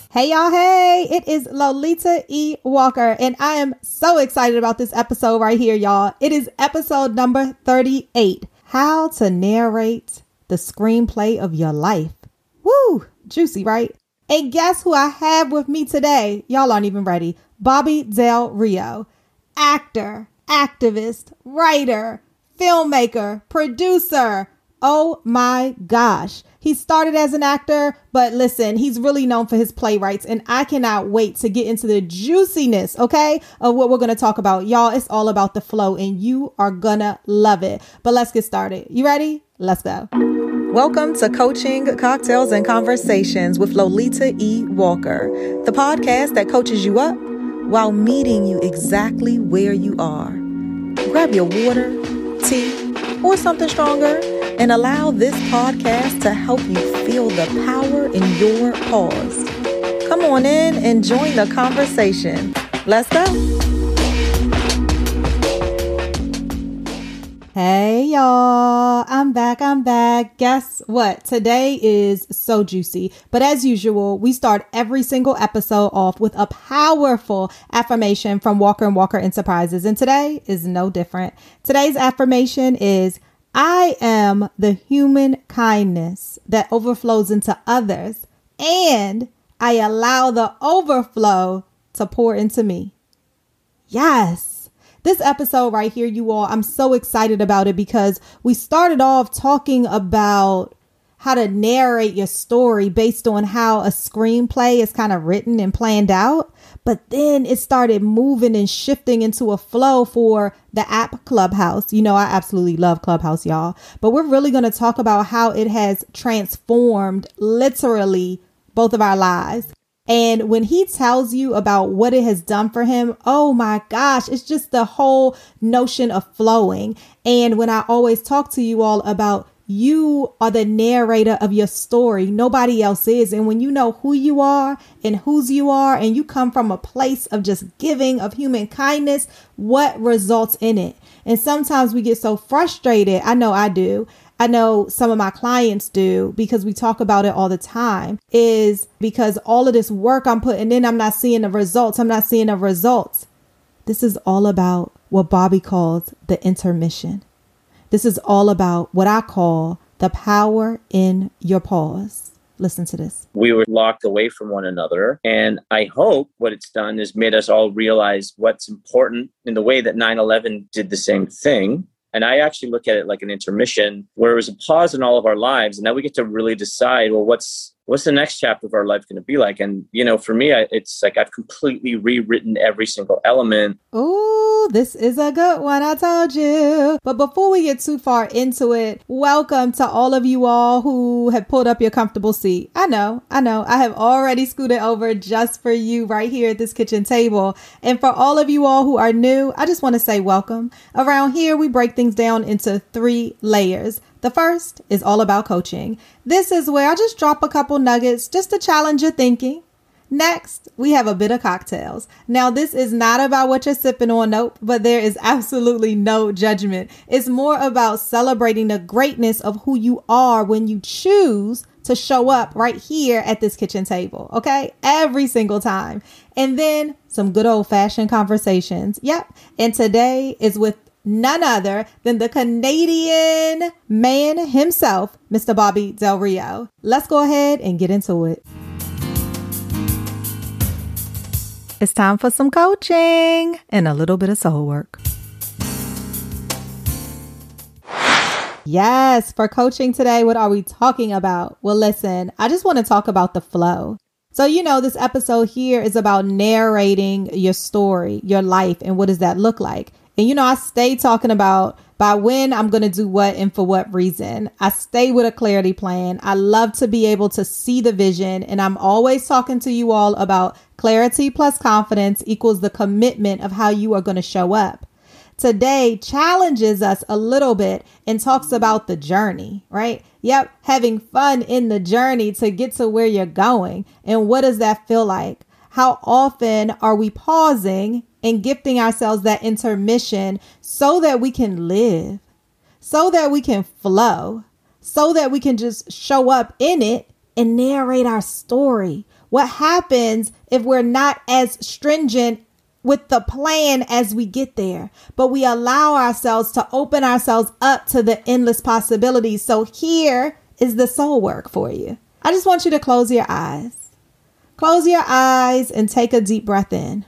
Hey y'all, hey, it is Lolita E. Walker, and I am so excited about this episode right here, y'all. It is episode number 38, How to Narrate the Screenplay of Your Life. Woo, juicy, right? And guess who I have with me today? Y'all aren't even ready. Bobby Del Rio, actor, activist, writer, filmmaker, producer. Oh my gosh. He started as an actor, but listen, he's really known for his playwrights, and I cannot wait to get into the juiciness, okay, of what we're going to talk about. Y'all, it's all about the flow, and you are gonna love it. But let's get started. You ready? Let's go. Welcome to Coaching, Cocktails, and Conversations with Lolita E. Walker, the podcast that coaches you up while meeting you exactly where you are. Grab your water, tea, or something stronger, and allow this podcast to help you feel the power in your pause. Come on in and join the conversation. Let's go. Hey y'all, I'm back. Guess what? Today is so juicy. But as usual, we start every single episode off with a powerful affirmation from Walker & Walker Enterprises. And today is no different. Today's affirmation is, I am the human kindness that overflows into others, and I allow the overflow to pour into me. Yes. This episode right here, you all, I'm so excited about it because we started off talking about how to narrate your story based on how a screenplay is kind of written and planned out. But then it started moving and shifting into a flow for the app Clubhouse. You know, I absolutely love Clubhouse, y'all. But we're really going to talk about how it has transformed literally both of our lives. And when he tells you about what it has done for him, oh my gosh, it's just the whole notion of flowing. And when I always talk to you all about you are the narrator of your story. Nobody else is. And when you know who you are and whose you are, and you come from a place of just giving, of human kindness, what results in it? And sometimes we get so frustrated. I know I do. I know some of my clients do, because we talk about it all the time, is because all of this work I'm putting in, I'm not seeing the results. This is all about what Bobby calls the intermission. This is all about what I call the power in your pause. Listen to this. We were locked away from one another. And I hope what it's done is made us all realize what's important in the way that 9/11 did the same thing. And I actually look at it like an intermission where it was a pause in all of our lives. And now we get to really decide, well, what's the next chapter of our life going to be like? And, you know, for me, it's like I've completely rewritten every single element. Ooh, this is a good one, I told you. But before we get too far into it, welcome to all of you all who have pulled up your comfortable seat. I know. I have already scooted over just for you right here at this kitchen table. And for all of you all who are new, I just want to say welcome. Around here, we break things down into 3 layers. The first is all about coaching. This is where I just drop a couple nuggets just to challenge your thinking. Next, we have a bit of cocktails. Now, this is not about what you're sipping on, nope, but there is absolutely no judgment. It's more about celebrating the greatness of who you are when you choose to show up right here at this kitchen table, okay? Every single time. And then some good old-fashioned conversations. Yep. And today is with none other than the Canadian man himself, Mr. Bobby Del Rio. Let's go ahead and get into it. It's time for some coaching and a little bit of soul work. Yes, for coaching today, what are we talking about? Well, listen, I just want to talk about the flow. So, you know, this episode here is about narrating your story, your life, and what does that look like? And, you know, I stay talking about by when I'm going to do what and for what reason. I stay with a clarity plan. I love to be able to see the vision. And I'm always talking to you all about clarity plus confidence equals the commitment of how you are going to show up. Today challenges us a little bit and talks about the journey, right? Yep. Having fun in the journey to get to where you're going. And what does that feel like? How often are we pausing and gifting ourselves that intermission so that we can live, so that we can flow, so that we can just show up in it and narrate our story What happens if we're not as stringent with the plan as we get there, but we allow ourselves to open ourselves up to the endless possibilities? So here is the soul work for you. I just want you to close your eyes. Close your eyes and take a deep breath in.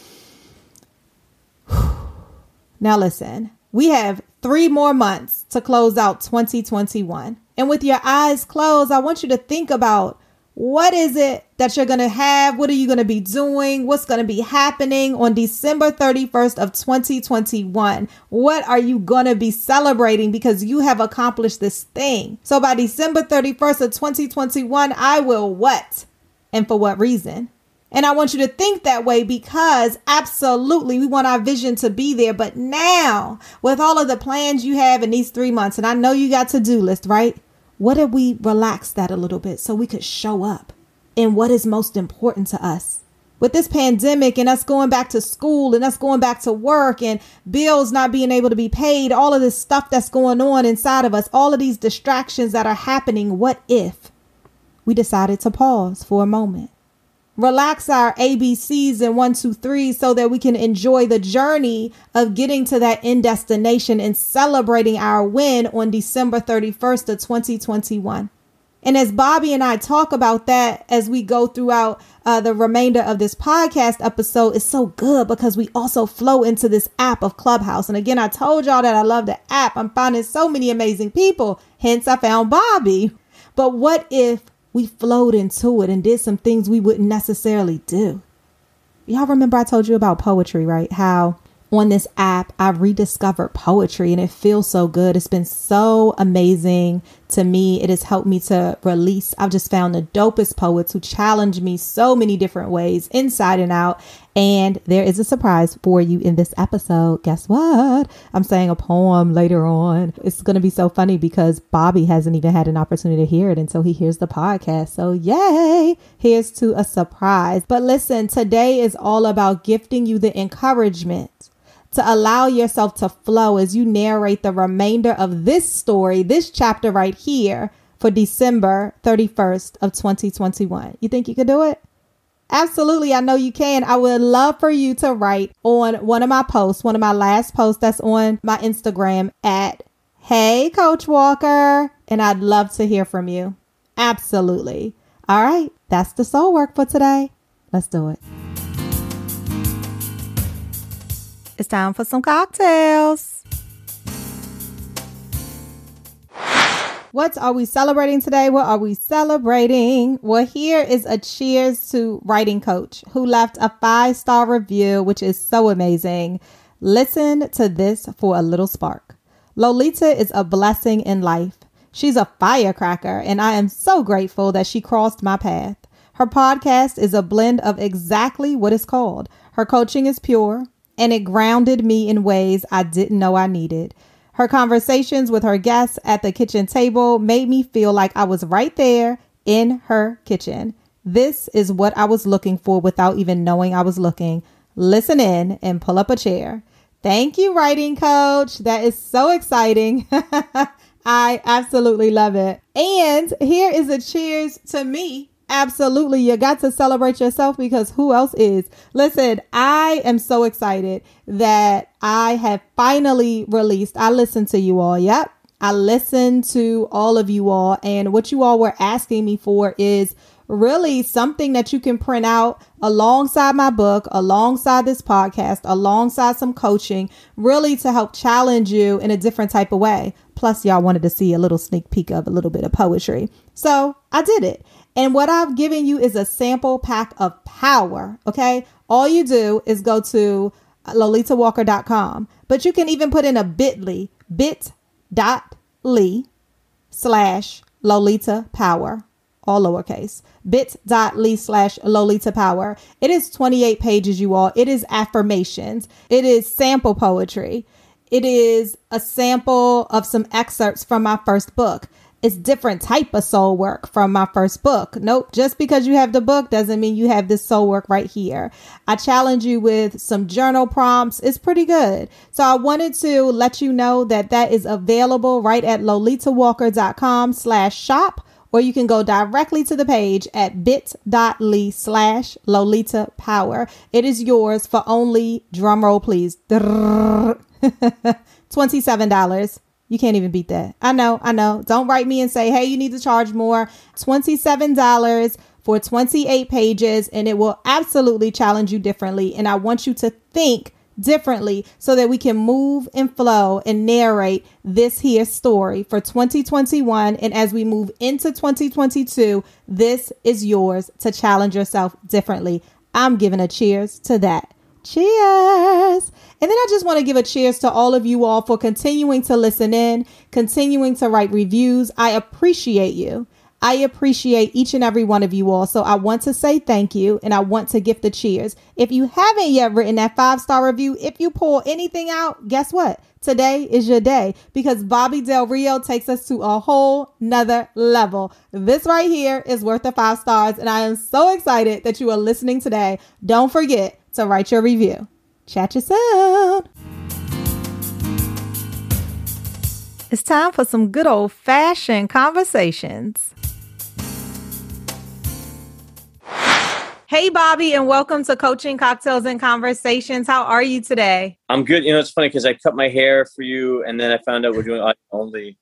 Now listen, we have 3 more months to close out 2021. And with your eyes closed, I want you to think about, what is it that you're going to have? What are you going to be doing? What's going to be happening on December 31st of 2021? What are you going to be celebrating because you have accomplished this thing? So by December 31st of 2021, I will what? And for what reason? And I want you to think that way because absolutely we want our vision to be there. But now with all of the plans you have in these 3 months, and I know you got to-do list, right? What if we relax that a little bit so we could show up in what is most important to us? With this pandemic and us going back to school and us going back to work and bills not being able to be paid, all of this stuff that's going on inside of us, all of these distractions that are happening, what if we decided to pause for a moment? Relax our ABCs and 1, 2, 3 so that we can enjoy the journey of getting to that end destination and celebrating our win on December 31st of 2021. And as Bobby and I talk about that as we go throughout the remainder of this podcast episode, it's so good because we also flow into this app of Clubhouse. And again, I told y'all that I love the app. I'm finding so many amazing people. Hence, I found Bobby. But what if we flowed into it and did some things we wouldn't necessarily do? Y'all remember I told you about poetry, right? How on this app, I've rediscovered poetry and it feels so good. It's been so amazing to me. It has helped me to release. I've just found the dopest poets who challenge me so many different ways, inside and out. And there is a surprise for you in this episode. Guess what? I'm saying a poem later on. It's going to be so funny because Bobby hasn't even had an opportunity to hear it until he hears the podcast. So yay, here's to a surprise. But listen, today is all about gifting you the encouragement to allow yourself to flow as you narrate the remainder of this story, this chapter right here for December 31st of 2021. You think you could do it? Absolutely. I know you can. I would love for you to write on one of my posts, one of my last posts that's on my Instagram at Hey Coach Walker. And I'd love to hear from you. Absolutely. All right. That's the soul work for today. Let's do it. It's time for some cocktails. What are we celebrating today? What are we celebrating? Well, here is a cheers to Writing Coach who left a 5-star review, which is so amazing. Listen to this for a little spark. Lolita is a blessing in life. She's a firecracker, and I am so grateful that she crossed my path. Her podcast is a blend of exactly what it's called. Her coaching is pure, and it grounded me in ways I didn't know I needed. Her conversations with her guests at the kitchen table made me feel like I was right there in her kitchen. This is what I was looking for without even knowing I was looking. Listen in and pull up a chair. Thank you, Writing Coach. That is so exciting. I absolutely love it. And here is a cheers to me. Absolutely. You got to celebrate yourself because who else is? Listen, I am so excited that I have finally released. I listened to you all. Yep. I listened to all of you all. And what you all were asking me for is really something that you can print out alongside my book, alongside this podcast, alongside some coaching, really to help challenge you in a different type of way. Plus, y'all wanted to see a little sneak peek of a little bit of poetry. So I did it. And what I've given you is a sample pack of power. Okay. All you do is go to lolitawalker.com, but you can even put in a bit.ly/Lolita Power, all lowercase, bit.ly/Lolita Power. It is 28 pages, you all. It is affirmations. It is sample poetry. It is a sample of some excerpts from my first book. It's different type of soul work from my first book. Nope. Just because you have the book doesn't mean you have this soul work right here. I challenge you with some journal prompts. It's pretty good. So I wanted to let you know that that is available right at lolitawalker.com/shop, or you can go directly to the page at bit.ly/Lolita Power. It is yours for only, drumroll please, $27. You can't even beat that. I know. Don't write me and say, hey, you need to charge more. $27 for 28 pages, and it will absolutely challenge you differently. And I want you to think differently so that we can move and flow and narrate this here story for 2021. And as we move into 2022, this is yours to challenge yourself differently. I'm giving a cheers to that. Cheers. And then I just want to give a cheers to all of you all for continuing to listen in, continuing to write reviews. I appreciate you. I appreciate each and every one of you all. So I want to say thank you, and I want to gift the cheers. If you haven't yet written that 5-star review, if you pull anything out, guess what? Today is your day, because Bobby Del Rio takes us to a whole nother level. This right here is worth the 5 stars, and I am so excited that you are listening today. Don't forget to write your review. Chat you soon. It's time for some good old-fashioned conversations. Hey, Bobby, and welcome to Coaching Cocktails and Conversations. How are you today? I'm good. You know, it's funny because I cut my hair for you, and then I found out we're doing audio only.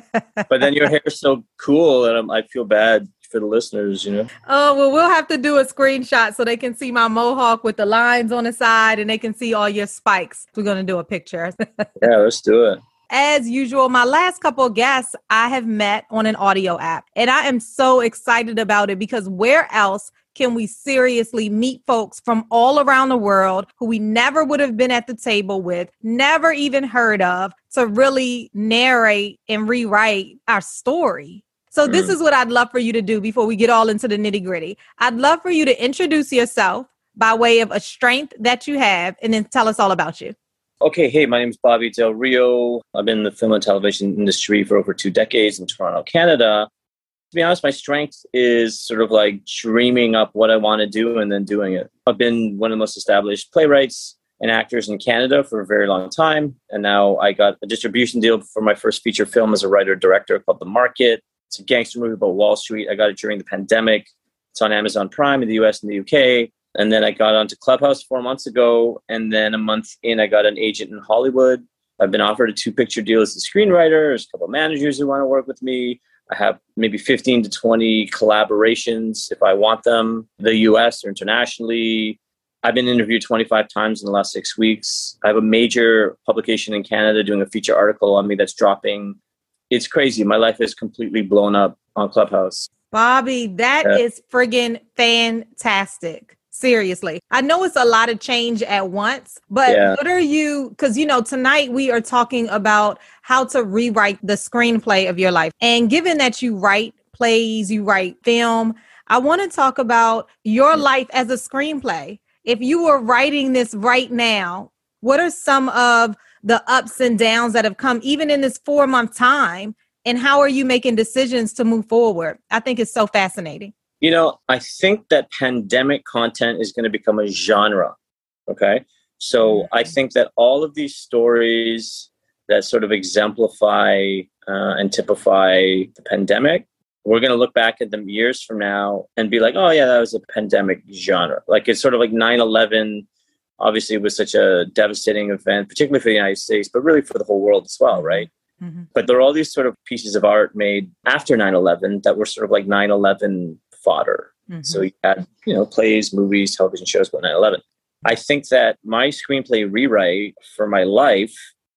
But then your hair is so cool, and I feel bad for the listeners, you know? Oh, well, we'll have to do a screenshot so they can see my mohawk with the lines on the side, and they can see all your spikes. We're going to do a picture. Yeah, let's do it. As usual, my last couple of guests I have met on an audio app, and I am so excited about it because where else can we seriously meet folks from all around the world who we never would have been at the table with, never even heard of, to really narrate and rewrite our story. So this is what I'd love for you to do before we get all into the nitty gritty. I'd love for you to introduce yourself by way of a strength that you have, and then tell us all about you. Okay, hey, my name is Bobby Del Rio. I've been in the film and television industry for over 2 decades in Toronto, Canada. To be honest, my strength is sort of like dreaming up what I want to do and then doing it. I've been one of the most established playwrights and actors in Canada for a very long time. And now I got a distribution deal for my first feature film as a writer-director called The Market. It's a gangster movie about Wall Street. I got it during the pandemic. It's on Amazon Prime in the US and the UK. And then I got onto Clubhouse 4 months ago. And then a month in, I got an agent in Hollywood. I've been offered a 2-picture deal as a screenwriter. There's a couple of managers who want to work with me. I have maybe 15 to 20 collaborations if I want them, the US or internationally. I've been interviewed 25 times in the last 6 weeks. I have a major publication in Canada doing a feature article on me that's dropping. It's crazy. My life is completely blown up on Clubhouse. Bobby, that is friggin' fantastic. Seriously. I know it's a lot of change at once, but what are you, because, you know, tonight we are talking about how to rewrite the screenplay of your life. And given that you write plays, you write film, I want to talk about your life as a screenplay. If you were writing this right now, what are some of the ups and downs that have come even in this 4-month time? And how are you making decisions to move forward? I think it's so fascinating. You know, I think that pandemic content is going to become a genre. Okay. So I think that all of these stories that sort of exemplify and typify the pandemic, we're going to look back at them years from now and be like, oh, yeah, that was a pandemic genre. Like it's sort of like 9/11. Obviously, it was such a devastating event, particularly for the United States, but really for the whole world as well. Right. Mm-hmm. But there are all these sort of pieces of art made after 9/11 that were sort of like 9/11 fodder. Mm-hmm. So you had, you know, plays, movies, television shows about 9/11. I think that my screenplay rewrite for my life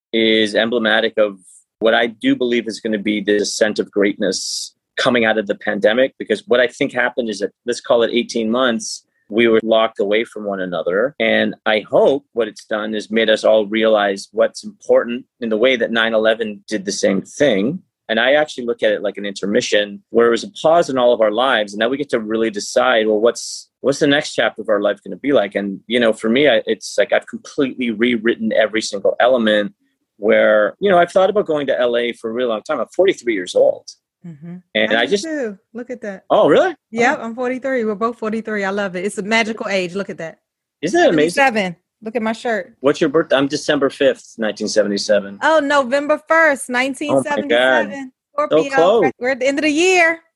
is emblematic of what I do believe is going to be the descent of greatness coming out of the pandemic. Because what I think happened is that, let's call it 18 months, we were locked away from one another. And I hope what it's done is made us all realize what's important in the way that 9/11 did the same thing. And I actually look at it like an intermission where it was a pause in all of our lives. And now we get to really decide, well, what's the next chapter of our life going to be like? And, you know, for me, it's like I've completely rewritten every single element where, you know, I've thought about going to LA for a really long time. I'm 43 years old. Mm-hmm. And I just do. Look at that. Oh, really? Yeah, I'm 43. We're both 43. I love it. It's a magical age. Look at that. Isn't that amazing? 77. Look at my shirt. What's your birthday? I'm December 5th, 1977. Oh, November 1st, 1977. Oh my God. Scorpio. So close. We're at the end of the year.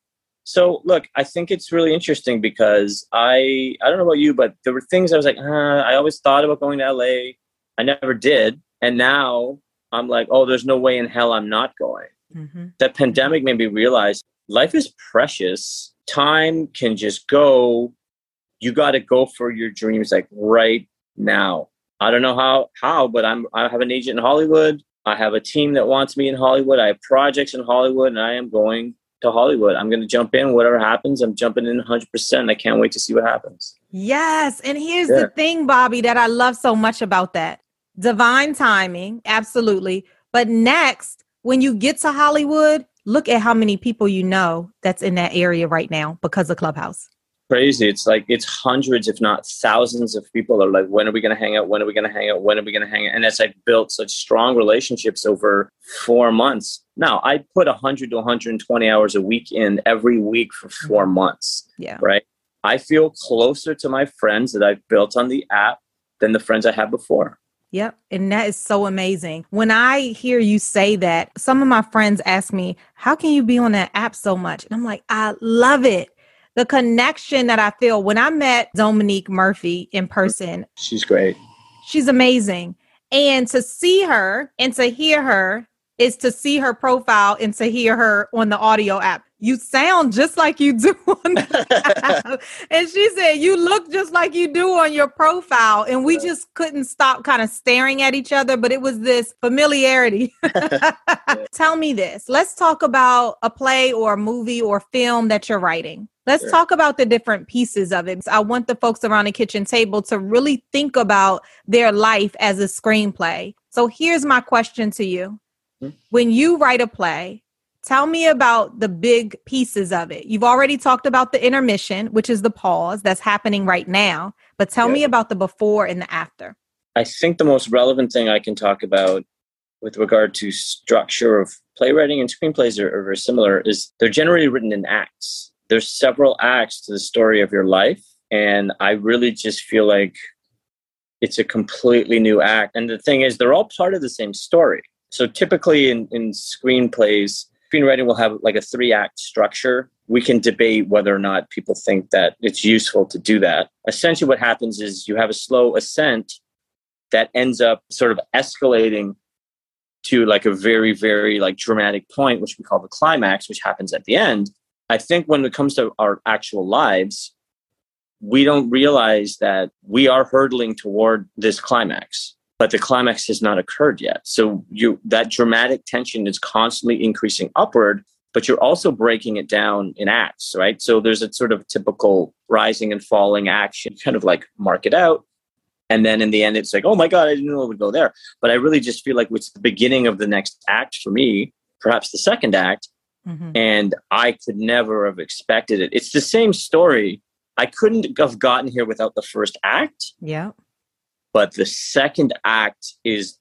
So look, I think it's really interesting because I don't know about you, but there were things I was like, I always thought about going to LA. I never did. And now I'm like, oh, there's no way in hell I'm not going. Mm-hmm. That pandemic made me realize life is precious. Time can just go. You got to go for your dreams like right now. I don't know how, but I have an agent in Hollywood. I have a team that wants me in Hollywood. I have projects in Hollywood, and I am going to Hollywood. I'm going to jump in. Whatever happens, I'm jumping in 100%. I can't wait to see what happens. Yes. And here's the thing, Bobby, that I love so much about that. Divine timing. Absolutely. But next, when you get to Hollywood, look at how many people you know that's in that area right now because of Clubhouse. Crazy. It's hundreds, if not thousands of people are like, when are we going to hang out? When are we going to hang out? When are we going to hang out? And it's like built such strong relationships over 4 months. Now I put 100 to 120 hours a week in every week for 4 months. Yeah. Right. I feel closer to my friends that I've built on the app than the friends I had before. Yep. And that is so amazing. When I hear you say that, some of my friends ask me, how can you be on that app so much? And I'm like, I love it. The connection that I feel when I met Dominique Murphy in person. She's great. She's amazing. And to see her and to hear her is to see her profile and to hear her on the audio app. You sound just like you do on the app. And she said, you look just like you do on your profile. And we just couldn't stop kind of staring at each other, but it was this familiarity. Tell me this. Let's talk about a play or a movie or film that you're writing. Let's talk about the different pieces of it. I want the folks around the kitchen table to really think about their life as a screenplay. So here's my question to you. When you write a play, tell me about the big pieces of it. You've already talked about the intermission, which is the pause that's happening right now. But tell me about the before and the after. I think the most relevant thing I can talk about with regard to structure of playwriting and screenplays are very similar is they're generally written in acts. There's several acts to the story of your life. And I really just feel like it's a completely new act. And the thing is, they're all part of the same story. So typically in screenplays, screenwriting will have like a 3-act structure. We can debate whether or not people think that it's useful to do that. Essentially what happens is you have a slow ascent that ends up sort of escalating to like a very, very like dramatic point, which we call the climax, which happens at the end. I think when it comes to our actual lives, we don't realize that we are hurtling toward this climax, but the climax has not occurred yet. So that dramatic tension is constantly increasing upward, but you're also breaking it down in acts, right? So there's a sort of typical rising and falling action, you kind of like mark it out. And then in the end, it's like, oh my God, I didn't know it would go there. But I really just feel like it's the beginning of the next act for me, perhaps the second act. Mm-hmm. And I could never have expected it. It's the same story. I couldn't have gotten here without the first act. Yeah. But the second act is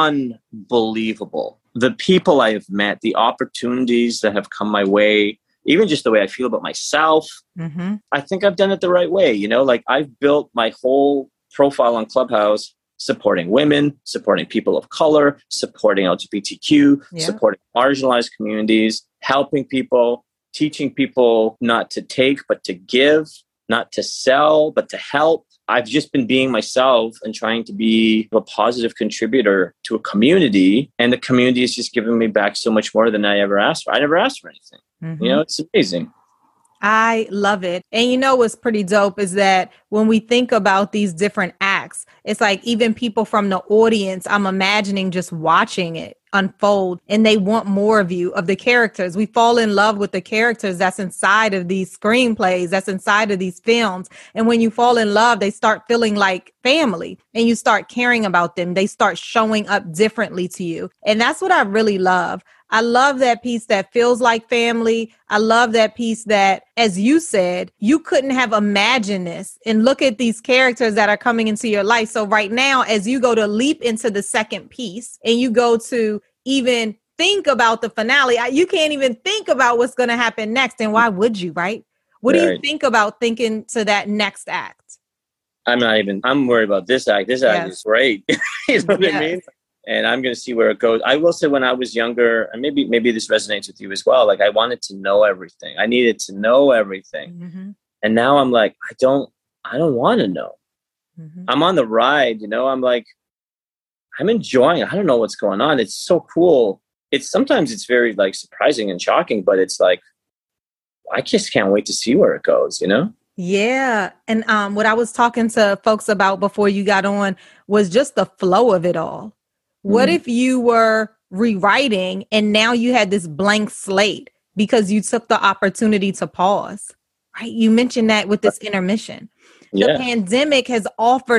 unbelievable. The people I have met, the opportunities that have come my way, even just the way I feel about myself, I think I've done it the right way. You know, like I've built my whole profile on Clubhouse supporting women, supporting people of color, supporting LGBTQ, supporting marginalized communities, helping people, teaching people not to take, but to give, not to sell, but to help. I've just been being myself and trying to be a positive contributor to a community. And the community is just giving me back so much more than I ever asked for. I never asked for anything. You know, it's amazing. I love it. And you know what's pretty dope is that when we think about these different acts, it's like even people from the audience, I'm imagining just watching it unfold and they want more of you, of the characters. We fall in love with the characters that's inside of these screenplays, that's inside of these films. And when you fall in love, they start feeling like family and you start caring about them. They start showing up differently to you. And that's what I really love. I love that piece that feels like family. I love that piece that, as you said, you couldn't have imagined this. And look at these characters that are coming into your life. So right now, as you go to leap into the second piece and you go to even think about the finale, you can't even think about what's going to happen next. And why would you, right? What do you think about thinking to that next act? I'm worried about this act. This act is great. You know what I mean? and I'm going to see where it goes. I will say when I was younger, and maybe this resonates with you as well. Like I wanted to know everything. I needed to know everything. Mm-hmm. And now I'm like, I don't want to know. Mm-hmm. I'm on the ride, I'm like, I'm enjoying it. I don't know what's going on. It's so cool. Sometimes it's very like surprising and shocking, but it's like, I just can't wait to see where it goes, Yeah. And what I was talking to folks about before you got on was just the flow of it all. What if you were rewriting and now you had this blank slate because you took the opportunity to pause, right? You mentioned that with this intermission. Yeah. The pandemic has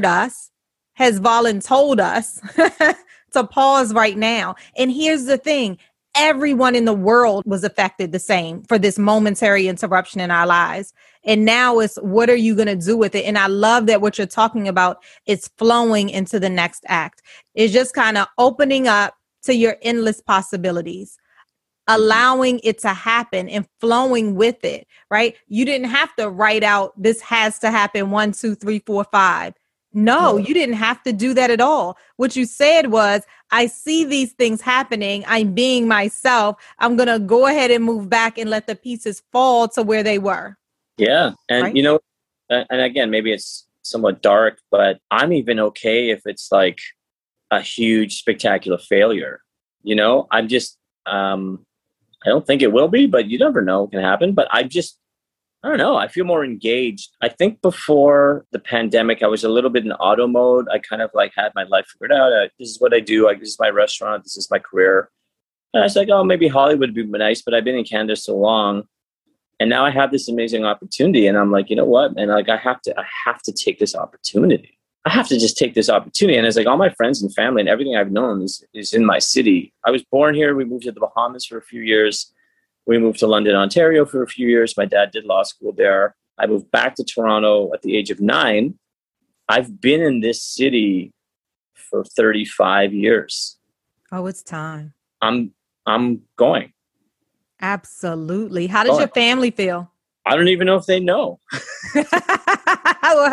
voluntold us to pause right now. And here's the thing. Everyone in the world was affected the same for this momentary interruption in our lives. And now it's, what are you going to do with it? And I love that what you're talking about is flowing into the next act. It's just kind of opening up to your endless possibilities, allowing it to happen and flowing with it, right? You didn't have to write out, this has to happen 1, 2, 3, 4, 5. No, you didn't have to do that at all. What you said was, I see these things happening. I'm being myself. I'm going to go ahead and move back and let the pieces fall to where they were. Yeah. And, right? And again, maybe it's somewhat dark, but I'm even okay if it's like a huge, spectacular failure. I'm just, I don't think it will be, but you never know what can happen. But I don't know. I feel more engaged. I think before the pandemic, I was a little bit in auto mode. I kind of like had my life figured out. This is what I do. This is my restaurant. This is my career. And I was like, oh, maybe Hollywood would be nice, but I've been in Canada so long. And now I have this amazing opportunity. And I'm like, you know what? And like, I have to take this opportunity. I have to just take this opportunity. And it's like all my friends and family and everything I've known is in my city. I was born here. We moved to the Bahamas for a few years. We moved to London, Ontario for a few years. My dad did law school there. I moved back to Toronto at the age of 9. I've been in this city for 35 years. Oh, it's time. I'm going. Absolutely. How does your family feel? I don't even know if they know. Well,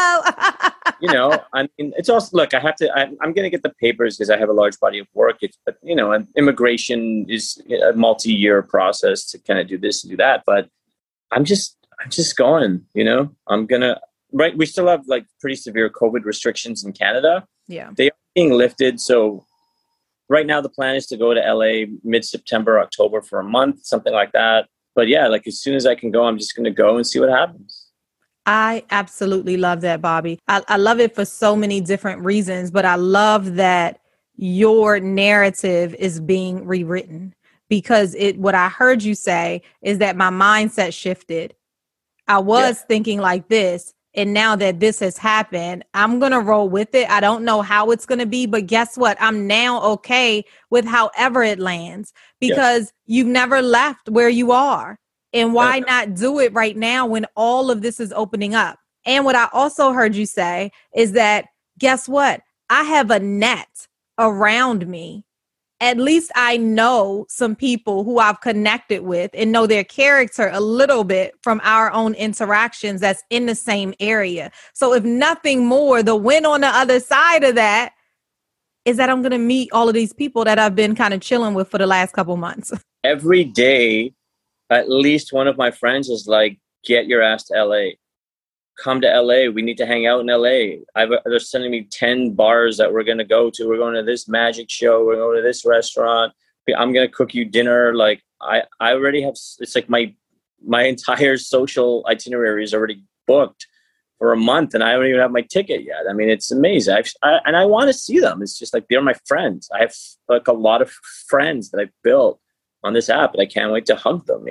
hello. I mean, it's also, look, I'm going to get the papers because I have a large body of work. But immigration is a multi-year process to kind of do this and do that. But I'm just going, I'm going to, right. We still have like pretty severe COVID restrictions in Canada. Yeah. They are being lifted. So right now the plan is to go to LA mid-September, October for a month, something like that. But yeah, like as soon as I can go, I'm just going to go and see what happens. I absolutely love that, Bobby. I love it for so many different reasons, but I love that your narrative is being rewritten because what I heard you say is that my mindset shifted. I was thinking like this, and now that this has happened, I'm going to roll with it. I don't know how it's going to be, but guess what? I'm now okay with however it lands because you've never left where you are. And why not do it right now when all of this is opening up? And what I also heard you say is that, guess what? I have a net around me. At least I know some people who I've connected with and know their character a little bit from our own interactions that's in the same area. So if nothing more, the win on the other side of that is that I'm going to meet all of these people that I've been kind of chilling with for the last couple months. Every day, at least one of my friends is like, get your ass to LA. Come to LA. We need to hang out in LA. They're sending me 10 bars that we're going to go to. We're going to this magic show. We're going to this restaurant. I'm going to cook you dinner. Like I already have, it's like my entire social itinerary is already booked for a month and I don't even have my ticket yet. I mean, it's amazing. And I want to see them. It's just like, they're my friends. I have like a lot of friends that I've built on this app and I can't wait to hug them,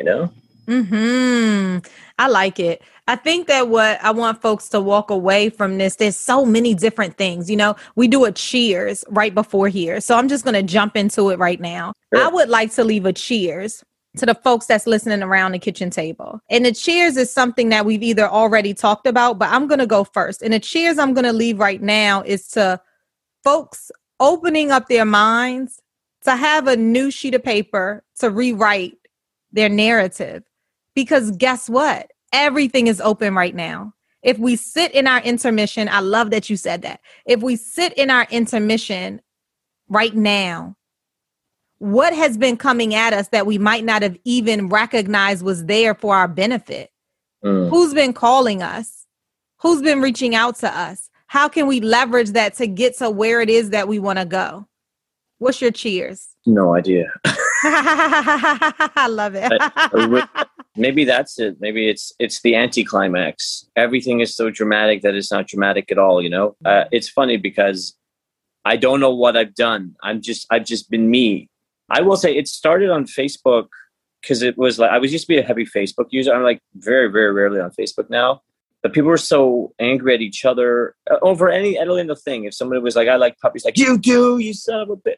I like it. I think that what I want folks to walk away from this, there's so many different things. We do a cheers right before here. So I'm just going to jump into it right now. Sure. I would like to leave a cheers to the folks that's listening around the kitchen table. And the cheers is something that we've either already talked about, but I'm going to go first. And the cheers I'm going to leave right now is to folks opening up their minds to have a new sheet of paper to rewrite their narrative. Because guess what? Everything is open right now. If we sit in our intermission, I love that you said that. If we sit in our intermission right now? What has been coming at us that we might not have even recognized was there for our benefit? Who's been calling us? Who's been reaching out to us? How can we leverage that to get to where it is that we want to go? What's your cheers? No idea. I love it. Maybe that's it. Maybe it's the anticlimax. Everything is so dramatic that it's not dramatic at all. It's funny because I don't know what I've done. I've just been me. I will say it started on Facebook because it was like I was used to be a heavy Facebook user. I'm like very, very rarely on Facebook now. But people were so angry at each other over any little thing. If somebody was like, I like puppies, like, you do, you son of a bitch.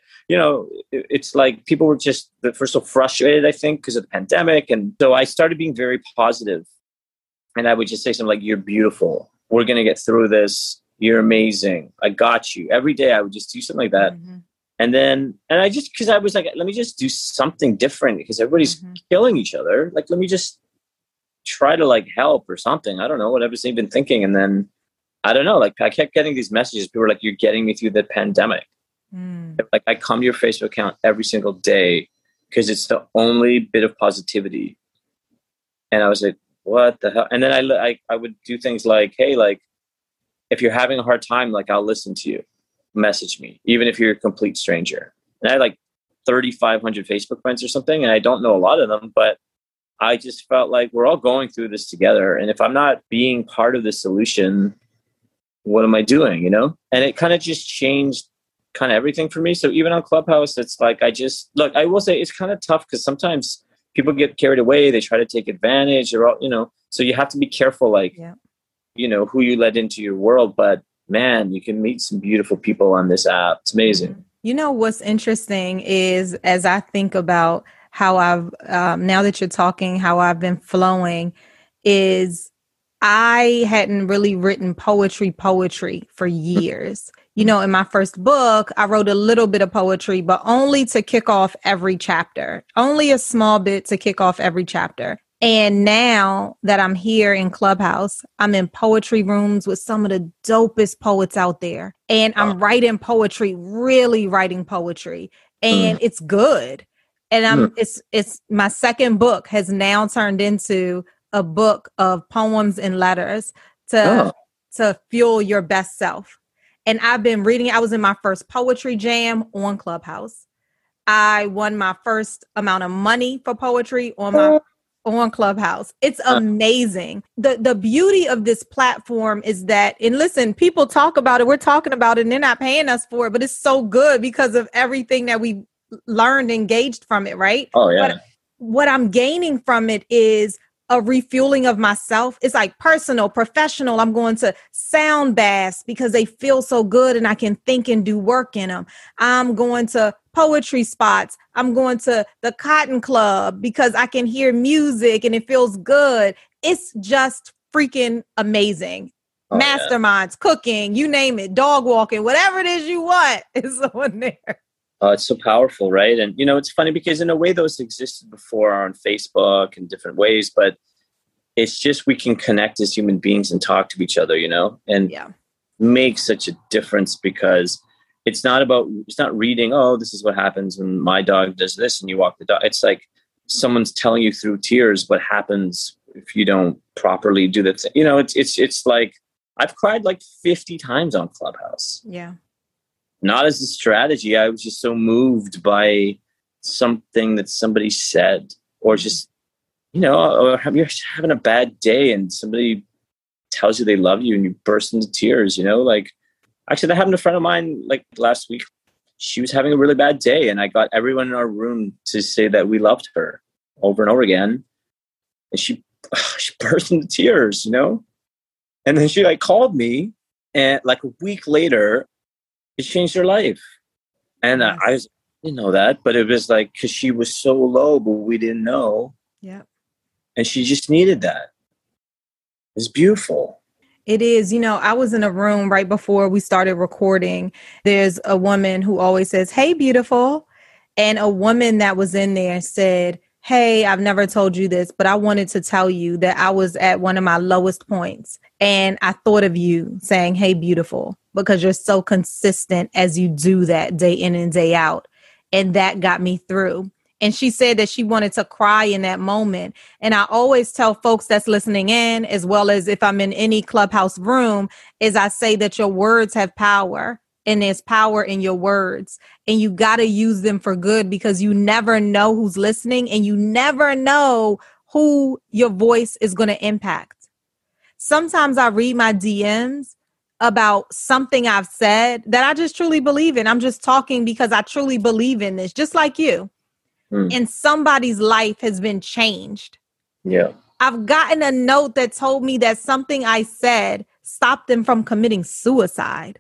It's like people were just so frustrated, I think, because of the pandemic. And so I started being very positive. And I would just say something like, you're beautiful. We're going to get through this. You're amazing. I got you. Every day I would just do something like that. Mm-hmm. And I just, because I was like, let me just do something different because everybody's killing each other. Like, let me just try to like help or something. I don't know what I was even thinking. And then I don't know, like I kept getting these messages. People were like, you're getting me through the pandemic. Like I come to your Facebook account every single day because it's the only bit of positivity. And I was like, what the hell? And then I would do things like, hey, like if you're having a hard time, like I'll listen to you. Message me, even if you're a complete stranger. And I had like 3,500 Facebook friends or something. And I don't know a lot of them, but I just felt like we're all going through this together. And if I'm not being part of the solution, what am I doing, And it kind of just changed kind of everything for me. So even on Clubhouse, it's like, I will say it's kind of tough because sometimes people get carried away. They try to take advantage or, so you have to be careful, like, who you let into your world. But man, you can meet some beautiful people on this app. It's amazing. What's interesting is as I think about how I've, now that you're talking, how I've been flowing is I hadn't really written poetry for years. In my first book, I wrote a little bit of poetry, but only to kick off every chapter, only a small bit to kick off every chapter. And now that I'm here in Clubhouse, I'm in poetry rooms with some of the dopest poets out there. And I'm writing poetry, really writing poetry. And it's good. And it's my second book has now turned into a book of poems and letters to fuel your best self. And I've been reading. I was in my first poetry jam on Clubhouse. I won my first amount of money for poetry on Clubhouse. It's amazing. The beauty of this platform is that, and listen, people talk about it. We're talking about it and they're not paying us for it, but it's so good because of everything that we learned, engaged from it, right? Oh, yeah. But what I'm gaining from it is a refueling of myself. It's like personal, professional. I'm going to sound baths because they feel so good and I can think and do work in them. I'm going to poetry spots. I'm going to the Cotton Club because I can hear music and it feels good. It's just freaking amazing. Masterminds, cooking, you name it, dog walking, whatever it is you want is on there. Oh, it's so powerful, right? And, it's funny because in a way those existed before on Facebook in different ways, but it's just we can connect as human beings and talk to each other, and make such a difference because it's not reading, oh, this is what happens when my dog does this and you walk the dog. It's like someone's telling you through tears what happens if you don't properly do the thing. It's like I've cried like 50 times on Clubhouse. Yeah. Not as a strategy. I was just so moved by something that somebody said, or just, or you're having a bad day and somebody tells you they love you and you burst into tears, like actually that happened to a friend of mine like last week. She was having a really bad day and I got everyone in our room to say that we loved her over and over again. And she burst into tears, and then she like called me and like a week later, it changed her life. And I didn't know that, but it was like, because she was so low, but we didn't know. Yeah. And she just needed that. It's beautiful. It is. I was in a room right before we started recording. There's a woman who always says, hey, beautiful. And a woman that was in there said, hey, I've never told you this, but I wanted to tell you that I was at one of my lowest points. And I thought of you saying, hey, beautiful. because you're so consistent as you do that day in and day out. And that got me through. And she said that she wanted to cry in that moment. And I always tell folks that's listening in, as well as if I'm in any Clubhouse room, is I say that your words have power, and there's power in your words, and you got to use them for good, because you never know who's listening, and you never know who your voice is going to impact. Sometimes I read my DMs about something I've said that I just truly believe in. I'm just talking because I truly believe in this, just like you. And somebody's life has been changed. Yeah. I've gotten a note that told me that something I said stopped them from committing suicide.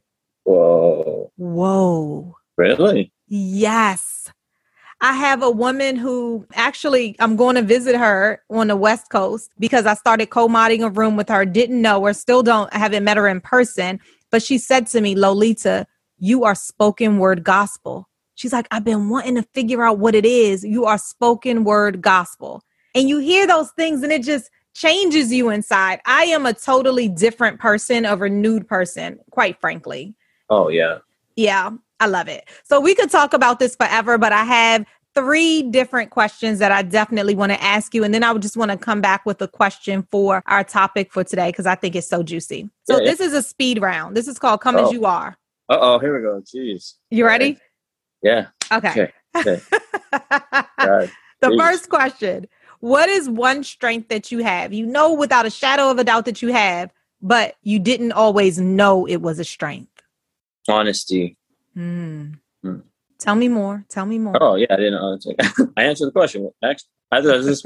Whoa. Really? Yes. I have a woman who actually, I'm going to visit her on the West Coast because I started co-modding a room with her, didn't know her, haven't met her in person. But she said to me, Lolita, you are spoken word gospel. She's like, I've been wanting to figure out what it is. You are spoken word gospel. And you hear those things and it just changes you inside. I am a totally different person, a renewed person, quite frankly. Oh, yeah. Yeah, I love it. So we could talk about this forever, but I have 3 different questions that I definitely want to ask you. And then I would just want to come back with a question for our topic for today, because I think it's so juicy. So this is a speed round. This is called Come As You Are. Uh-oh, here we go. Jeez. You ready? Yeah. Okay. The first question, what is one strength that you have? You know, without a shadow of a doubt that you have, but you didn't always know it was a strength. Honesty. Tell me more. Oh, yeah. I didn't know. I answered the question. Next. It's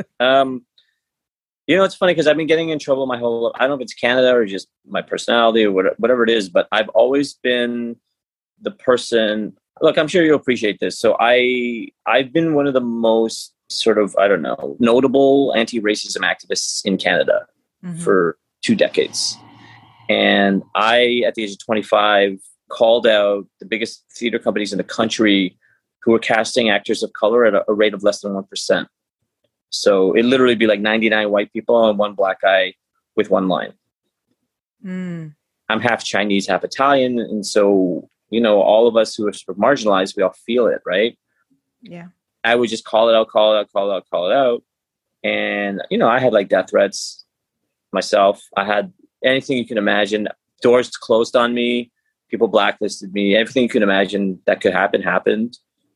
funny because I've been getting in trouble my whole life. I don't know if it's Canada or just my personality or whatever it is, but I've always been the person. Look, I'm sure you'll appreciate this. So I've been one of the most sort of, notable anti-racism activists in Canada for 2 decades. And I, at the age of 25, called out the biggest theater companies in the country who were casting actors of color at a rate of less than 1%. So it literally be like 99 white people and 1 black guy with 1 line. I'm half Chinese, half Italian. And so, all of us who are sort of marginalized, we all feel it, right? Yeah. I would just call it out. And, I had like death threats myself. I had anything you can imagine. Doors closed on me. People blacklisted me. Everything you can imagine that could happen happened.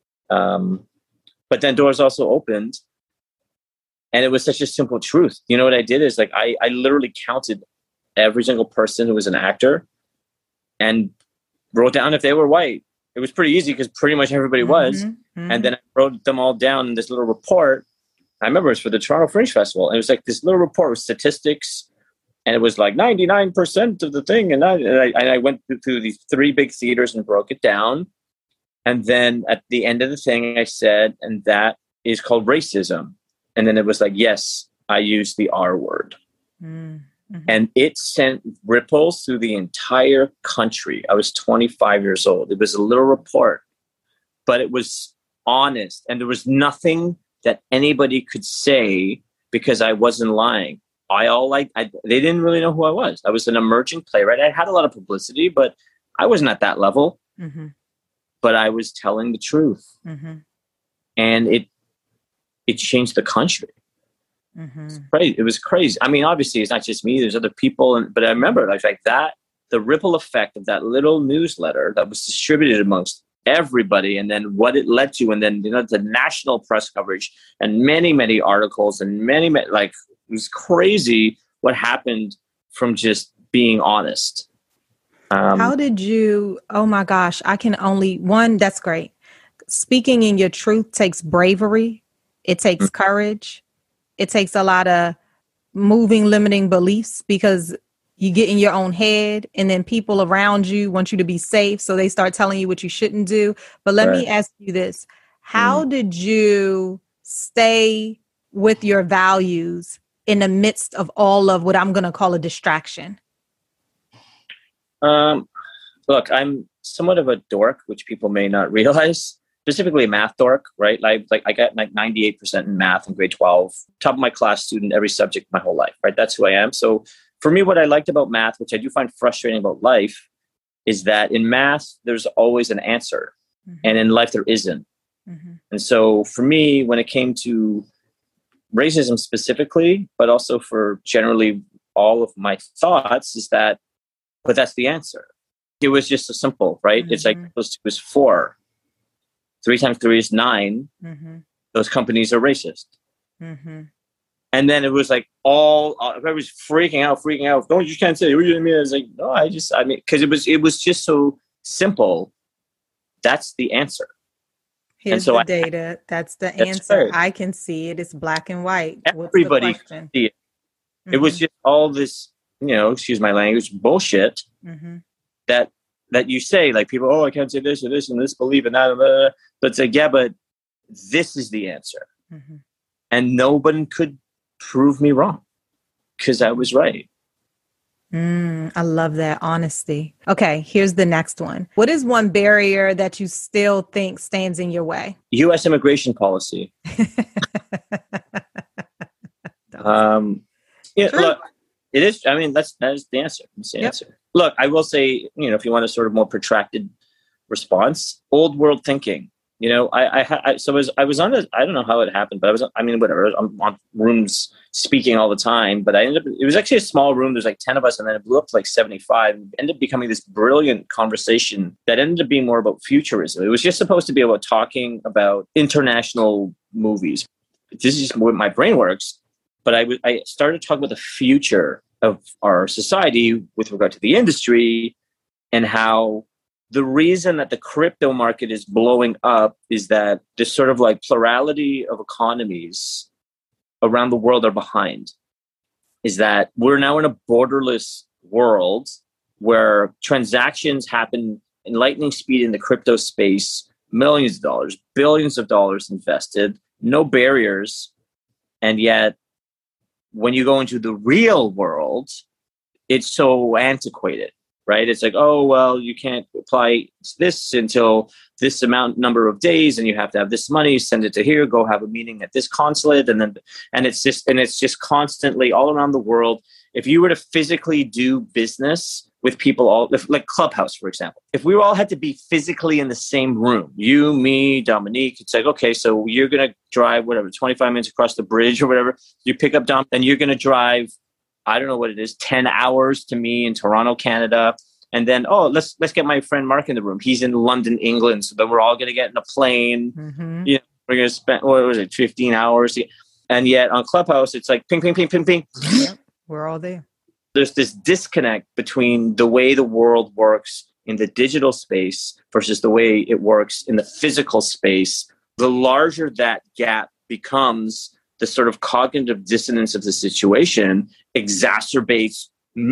But then doors also opened. And it was such a simple truth. You know what I did is I literally counted every single person who was an actor and wrote down if they were white. It was pretty easy because pretty much everybody was. And then I wrote them all down in this little report. I remember it was for the Toronto Fringe Festival. And it was like this little report with statistics. And it was like 99% of the thing. And I went through these 3 big theaters and broke it down. And then at the end of the thing, I said, and that is called racism. And then it was like, yes, I used the R word. And it sent ripples through the entire country. I was 25 years old. It was a little report, but it was honest. And there was nothing that anybody could say because I wasn't lying. They didn't really know who I was. I was an emerging playwright. I had a lot of publicity, but I wasn't at that level. But I was telling the truth. And it changed the country. It's crazy. It was crazy. I mean, obviously, it's not just me. There's other people. But I remember like that, the ripple effect of that little newsletter that was distributed amongst everybody, and then what it led to, and then the national press coverage and many, many articles and many it was crazy what happened from just being honest. How did you? Oh my gosh! That's great. Speaking in your truth takes bravery. It takes courage. It takes a lot of moving limiting beliefs, because you get in your own head and then people around you want you to be safe. So they start telling you what you shouldn't do. But let me ask you this. How did you stay with your values in the midst of all of what I'm going to call a distraction? Look, I'm somewhat of a dork, which people may not realize. Specifically a math dork, right? Like I got 98% in math in grade 12, top of my class student, every subject my whole life, right? That's who I am. So for me, what I liked about math, which I do find frustrating about life, is that in math, there's always an answer. Mm-hmm. And in life, there isn't. Mm-hmm. And so for me, when it came to racism specifically, but also for generally all of my thoughts, is that, but that's the answer. It was just so simple, right? Mm-hmm. It's like, it was 4. 3 times 3 is 9. Mm-hmm. Those companies are racist. Mm-hmm. And then it was like everybody was freaking out. No, you can't say it. What do you mean? I was like, no, I mean, because it was just so simple. That's the answer. Here's the data. That's the answer. Right. I can see it. It's black and white. Everybody can see it. Mm-hmm. It was just all this, excuse my language, bullshit mm-hmm. that you say, like, people, I can't say this or this and this, believe in that. Blah, blah, blah. But it's like, yeah, but this is the answer. Mm-hmm. And nobody could prove me wrong because I was right. I love that honesty. Okay, here's the next one. What is one barrier that you still think stands in your way? U.S. immigration policy. Look, it is. I mean, that is the answer. That's the answer. Look, I will say, if you want a sort of more protracted response, old world thinking. I was on I don't know how it happened, but whatever. I'm on rooms speaking all the time, but it was actually a small room. There's like 10 of us, and then it blew up to like 75. It ended up becoming this brilliant conversation that ended up being more about futurism. It was just supposed to be about talking about international movies. This is just where my brain works. But I started talking about the future of our society with regard to the industry and how the reason that the crypto market is blowing up is that this sort of like plurality of economies around the world are behind. Is that we're now in a borderless world where transactions happen in lightning speed in the crypto space, millions of dollars, billions of dollars invested, no barriers. And yet, when you go into the real world, it's so antiquated. Right? It's like, you can't apply this until this number of days, and you have to have this money, send it to here, go have a meeting at this consulate, and it's just constantly all around the world. If you were to physically do business with people, like Clubhouse, for example, if we all had to be physically in the same room, you, me, Dominique, it's like, okay, so you're gonna drive 25 minutes across the bridge or whatever. You pick up Dom, and you're gonna drive, I don't know what it is, 10 hours to me in Toronto, Canada. And then, let's get my friend Mark in the room. He's in London, England. So then we're all going to get in a plane. Mm-hmm. We're going to spend, 15 hours. And yet on Clubhouse, it's like ping, ping, ping, ping, ping. Yep. We're all there. There's this disconnect between the way the world works in the digital space versus the way it works in the physical space. The larger that gap becomes, the sort of cognitive dissonance of the situation exacerbates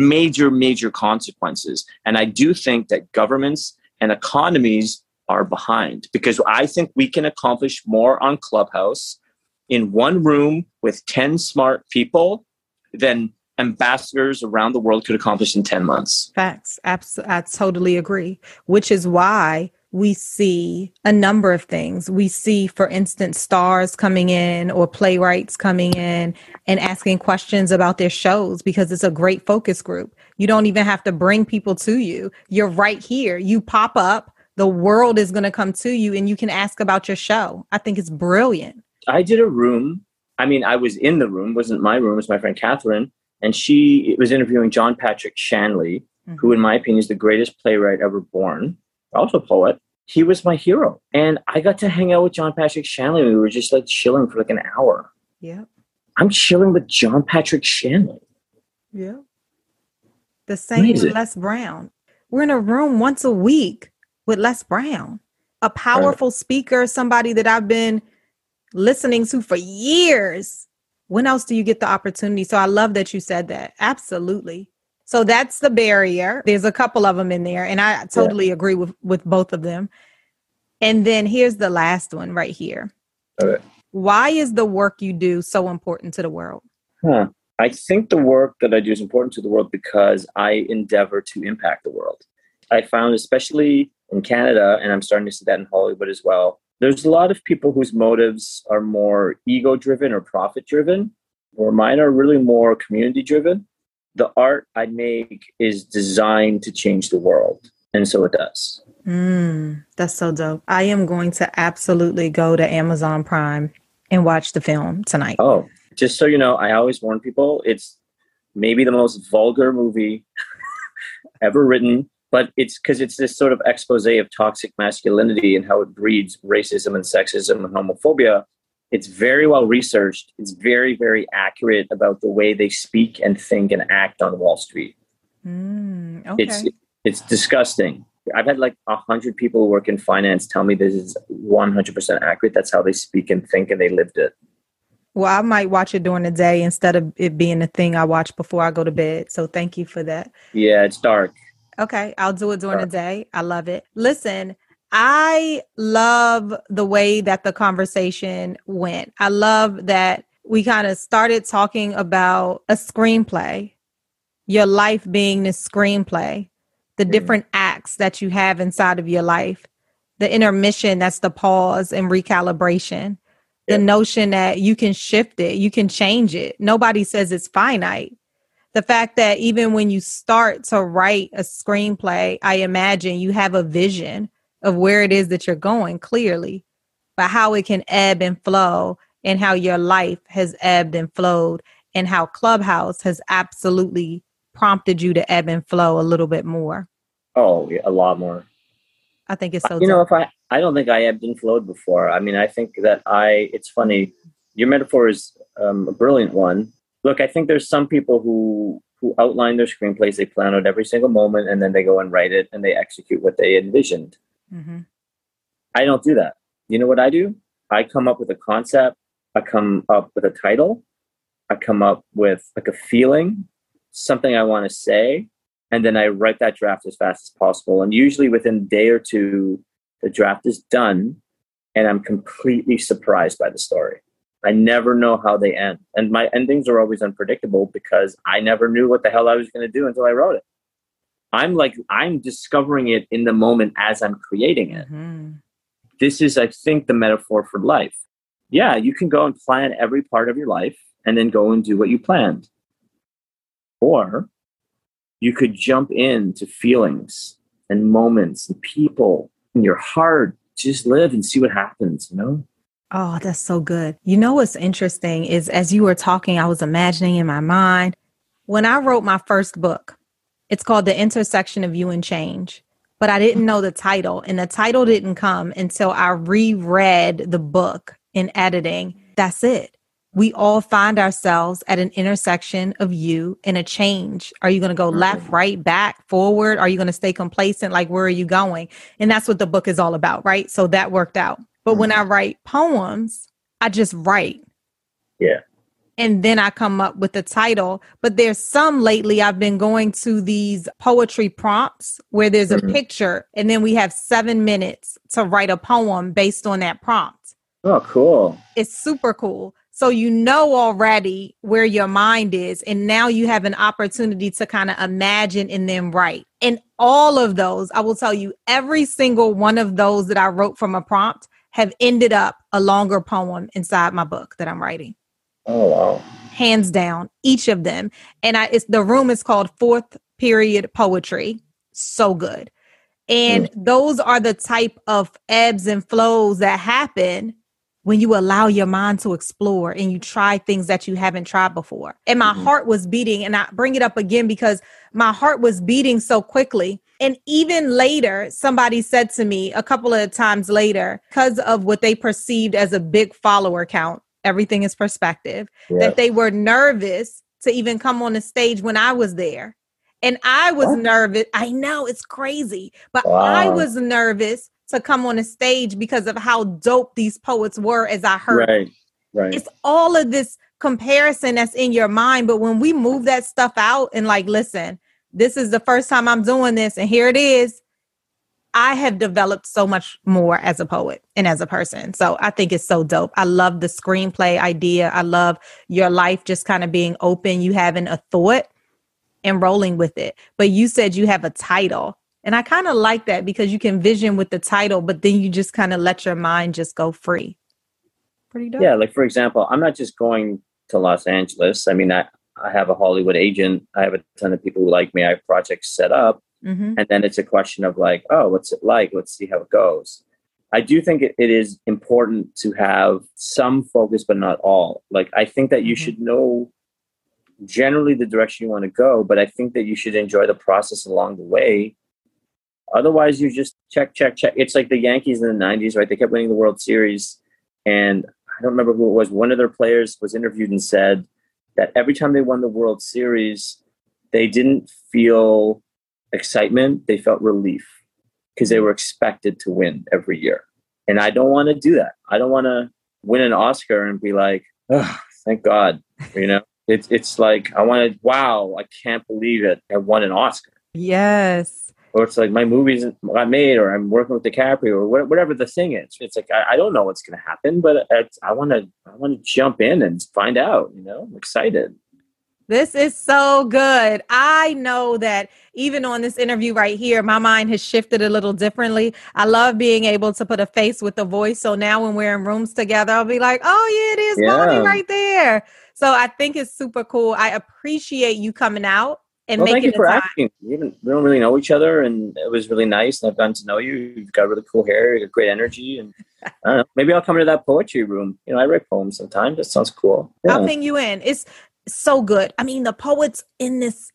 major consequences. And I do think that governments and economies are behind, because I think we can accomplish more on Clubhouse in one room with 10 smart people than ambassadors around the world could accomplish in 10 months. Facts. I totally agree, which is why we see a number of things. We see, for instance, stars coming in or playwrights coming in and asking questions about their shows, because it's a great focus group. You don't even have to bring people to you. You're right here. You pop up, the world is going to come to you, and you can ask about your show. I think it's brilliant. I did a room. I was in the room. It wasn't my room. It was my friend Catherine. And she was interviewing John Patrick Shanley, who in my opinion is the greatest playwright ever born. Also a poet. He was my hero. And I got to hang out with John Patrick Shanley. We were just like chilling for like an hour. Yeah. I'm chilling with John Patrick Shanley. Yeah. The same with Les Brown. We're in a room once a week with Les Brown, a powerful speaker, somebody that I've been listening to for years. When else do you get the opportunity? So I love that you said that. Absolutely. So that's the barrier. There's a couple of them in there, and I totally agree with both of them. And then here's the last one right here. Okay. Why is the work you do so important to the world? I think the work that I do is important to the world because I endeavor to impact the world. I found, especially in Canada, and I'm starting to see that in Hollywood as well, there's a lot of people whose motives are more ego-driven or profit-driven, where mine are really more community-driven. The art I make is designed to change the world. And so it does. That's so dope. I am going to absolutely go to Amazon Prime and watch the film tonight. Oh, just so you know, I always warn people, it's maybe the most vulgar movie ever written, but it's because it's this sort of expose of toxic masculinity and how it breeds racism and sexism and homophobia. It's very well researched. It's very, very accurate about the way they speak and think and act on Wall Street. Okay. It's disgusting. I've had like 100 people who work in finance tell me this is 100% accurate. That's how they speak and think, and they lived it. Well, I might watch it during the day instead of it being the thing I watch before I go to bed. So thank you for that. Yeah, it's dark. Okay, I'll do it during the day. I love it. Listen, I love the way that the conversation went. I love that we kind of started talking about a screenplay, your life being this screenplay, the different acts that you have inside of your life, the intermission, that's the pause and recalibration. The notion that you can shift it, you can change it. Nobody says it's finite. The fact that even when you start to write a screenplay, I imagine you have a vision of where it is that you're going clearly, but how it can ebb and flow and how your life has ebbed and flowed and how Clubhouse has absolutely prompted you to ebb and flow a little bit more. Oh, yeah, a lot more. I think it's so dope. I don't think I ebbed and flowed before. I mean, I think that it's funny. Your metaphor is a brilliant one. Look, I think there's some people who outline their screenplays, they plan out every single moment, and then they go and write it and they execute what they envisioned. I don't do that. You know what I do? I come up with a concept. I come up with a title. I come up with like a feeling, something I want to say. And then I write that draft as fast as possible. And usually within a day or two, the draft is done and I'm completely surprised by the story. I never know how they end. And my endings are always unpredictable because I never knew what the hell I was going to do until I wrote it. I'm discovering it in the moment as I'm creating it. This is, I think, the metaphor for life. Yeah, you can go and plan every part of your life and then go and do what you planned. Or you could jump into feelings and moments and people in your heart. Just live and see what happens, you know? Oh, that's so good. You know, what's interesting is as you were talking, I was imagining in my mind, when I wrote my first book, it's called The Intersection of You and Change, but I didn't know the title, and the title didn't come until I reread the book in editing. That's it. We all find ourselves at an intersection of you and a change. Are you going to go left, right, back, forward? Are you going to stay complacent? Like, where are you going? And that's what the book is all about, right? So that worked out. But when I write poems, I just write. Yeah. And then I come up with the title. But there's some lately I've been going to these poetry prompts where there's a picture and then we have 7 minutes to write a poem based on that prompt. Oh, cool. It's super cool. So you know already where your mind is. And now you have an opportunity to kind of imagine and then write. And all of those, I will tell you, every single one of those that I wrote from a prompt have ended up a longer poem inside my book that I'm writing. Oh, wow. Hands down, each of them. And the room is called Fourth Period Poetry. So good. And those are the type of ebbs and flows that happen when you allow your mind to explore and you try things that you haven't tried before. And my heart was beating, and I bring it up again because my heart was beating so quickly. And even later, somebody said to me a couple of times later, because of what they perceived as a big follower count, everything is perspective, that they were nervous to even come on the stage when I was there. And I was nervous. I know, it's crazy, but I was nervous to come on a stage because of how dope these poets were as I heard. Right. It's all of this comparison that's in your mind. But when we move that stuff out and like, listen, this is the first time I'm doing this and here it is, I have developed so much more as a poet and as a person. So I think it's so dope. I love the screenplay idea. I love your life just kind of being open. You having a thought and rolling with it. But you said you have a title. And I kind of like that because you can vision with the title, but then you just kind of let your mind just go free. Pretty dope. Yeah, like for example, I'm not just going to Los Angeles. I mean, I have a Hollywood agent. I have a ton of people who like me. I have projects set up. Mm-hmm. And then it's a question of like, oh, what's it like? Let's see how it goes. I do think it is important to have some focus, but not all. Like, I think that you should know generally the direction you want to go, but I think that you should enjoy the process along the way. Otherwise, you just check. It's like the Yankees in the 90s, right? They kept winning the World Series. And I don't remember who it was. One of their players was interviewed and said that every time they won the World Series, they didn't feel excitement. They felt relief because they were expected to win every year. And I don't want to do that. I don't want to win an Oscar and be like, oh, thank God. You know, it's like, I want to, wow, I can't believe it. I won an Oscar. Yes. Or it's like my movies got made, or I'm working with DiCaprio, or whatever the thing is. It's like, I don't know what's going to happen, but I want to jump in and find out, you know, I'm excited. This is so good. I know that even on this interview right here, my mind has shifted a little differently. I love being able to put a face with a voice. So now when we're in rooms together, I'll be like, oh, yeah, it is Bonnie right there. So I think it's super cool. I appreciate you coming out and making thank you for time. asking. We don't really know each other, and it was really nice. And I've gotten to know you. You've got really cool hair, you got great energy, and I don't know, maybe I'll come into that poetry room. You know, I write poems sometimes. That sounds cool. Yeah. I'll ping you in. It's so good. I mean, the poets in this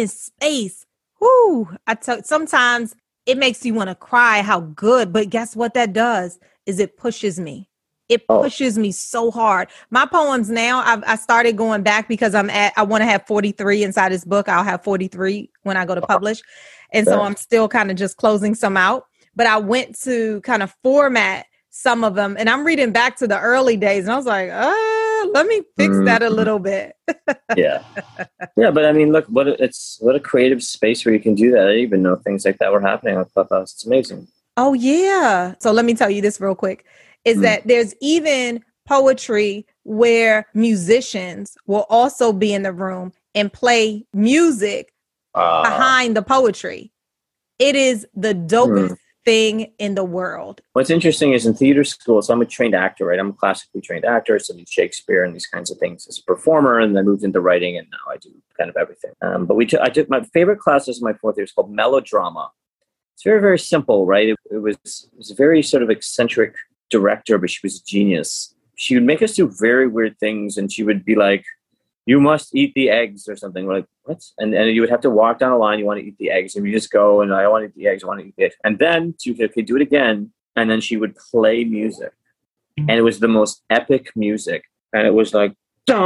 space. Whoo! Sometimes it makes you want to cry how good, but guess what that does is it pushes me. It pushes me so hard. My poems now, I started going back because I want to have 43 inside this book. I'll have 43 when I go to publish. And so I'm still kind of just closing some out, but I went to kind of format some of them, and I'm reading back to the early days, and I was like, let me fix that a little bit. Yeah. But I mean, look, what a creative space where you can do that. I didn't even know things like that were happening on Clubhouse. It's amazing. Oh yeah. So let me tell you this real quick, is that there's even poetry where musicians will also be in the room and play music behind the poetry. It is the dopest thing in the world. What's interesting is in theater school, so I'm a trained actor, right? I'm a classically trained actor, so I did Shakespeare and these kinds of things as a performer, and then moved into writing, and now I do kind of everything. But I took my favorite classes in my fourth year. It's called melodrama. It's very, very simple, right? It was a very sort of eccentric director, but she was a genius. She would make us do very weird things, and she would be like, you must eat the eggs or something. We're like, what? And you would have to walk down a line. You want to eat the eggs. And you just go, and I want to eat the eggs. I want to eat the eggs. And then she would, okay, do it again. And then she would play music. And it was the most epic music. And it was like,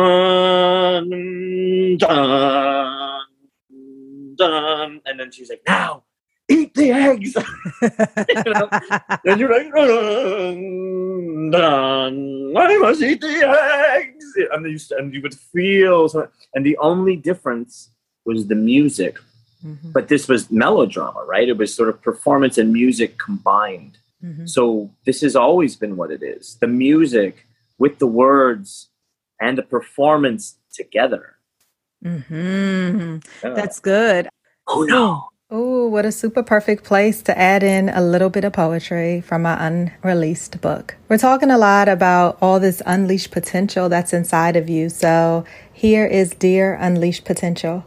dun, dun, dun. And then she's like, now, eat the eggs. You know? And you're like, dun, dun, I must eat the eggs. And you would feel something. And the only difference was the music. But this was melodrama, right? It was sort of performance and music combined. So this has always been what it is. The music with the words and the performance together. That's good. Oh, no. Oh, what a super perfect place to add in a little bit of poetry from my unreleased book. We're talking a lot about all this unleashed potential that's inside of you. So here is Dear Unleashed Potential.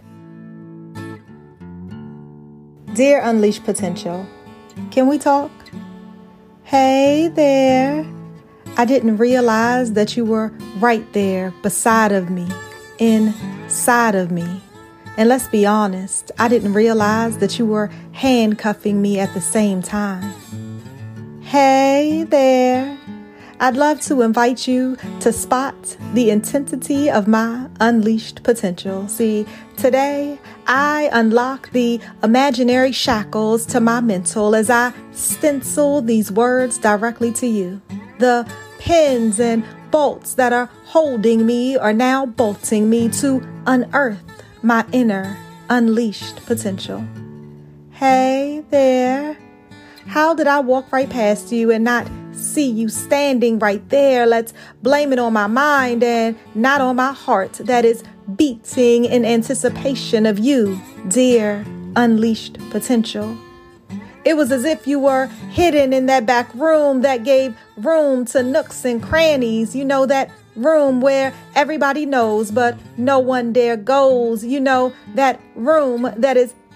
Dear Unleashed Potential, can we talk? Hey there. I didn't realize that you were right there beside of me, inside of me. And let's be honest, I didn't realize that you were handcuffing me at the same time. Hey there. I'd love to invite you to spot the intensity of my unleashed potential. See, today I unlock the imaginary shackles to my mental as I stencil these words directly to you. The pins and bolts that are holding me are now bolting me to unearth my inner unleashed potential. Hey there. How did I walk right past you and not see you standing right there? Let's blame it on my mind and not on my heart that is beating in anticipation of you, dear unleashed potential. It was as if you were hidden in that back room that gave room to nooks and crannies. You know, that room where everybody knows, but no one dare goes. You know, that room that is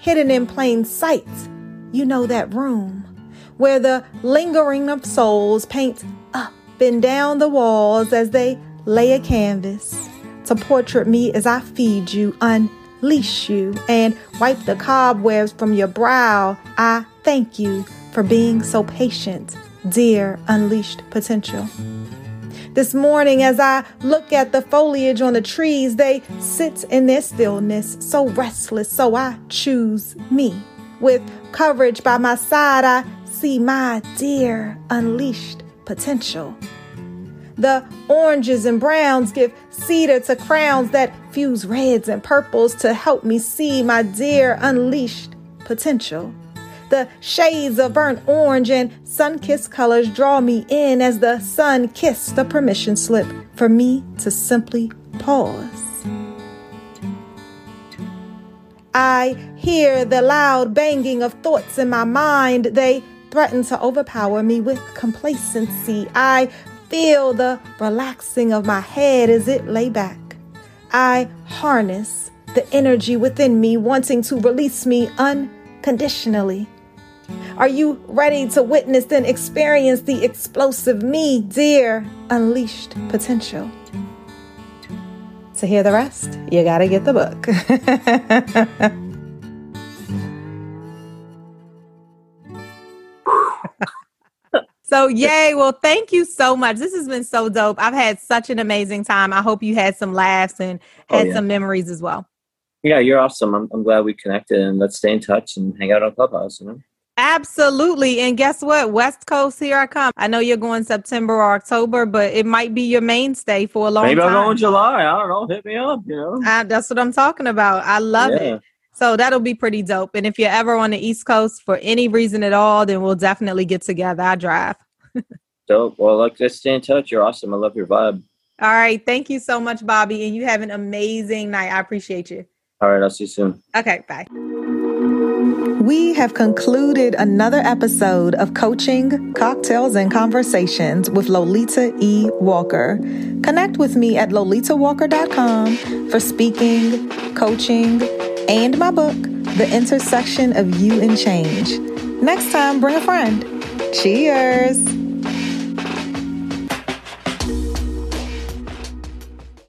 hidden in plain sight. You know that room where the lingering of souls paint up and down the walls as they lay a canvas to portrait me as I feed you, unleash you, and wipe the cobwebs from your brow. I thank you for being so patient, dear unleashed potential. This morning, as I look at the foliage on the trees, they sit in their stillness, so restless, so I choose me. With courage by my side, I see my dear unleashed potential. The oranges and browns give cedar to crowns that fuse reds and purples to help me see my dear unleashed potential. The shades of burnt orange and sun-kissed colors draw me in as the sun kissed the permission slip for me to simply pause. I hear the loud banging of thoughts in my mind. They threaten to overpower me with complacency. I feel the relaxing of my head as it lay back. I harness the energy within me, wanting to release me unconditionally. Are you ready to witness and experience the explosive me, dear unleashed potential? To hear the rest, you gotta get the book. So yay. Well, thank you so much. This has been so dope. I've had such an amazing time. I hope you had some laughs and had some memories as well. Yeah, you're awesome. I'm glad we connected, and let's stay in touch and hang out on Clubhouse, you know? Absolutely. And guess what? West Coast, here I come. I know you're going September or October, but it might be your mainstay for a long time. Maybe I'll go in July. I don't know. Hit me up, you know? That's what I'm talking about. I love it. So that'll be pretty dope. And if you're ever on the East Coast for any reason at all, then we'll definitely get together. I drive. Dope. Well, let's stay in touch. You're awesome. I love your vibe. All right. Thank you so much, Bobby. And you have an amazing night. I appreciate you. All right. I'll see you soon. Okay. Bye. We have concluded another episode of Coaching, Cocktails, and Conversations with Lolita E. Walker. Connect with me at lolitawalker.com for speaking, coaching, and my book, The Intersection of You and Change. Next time, bring a friend. Cheers.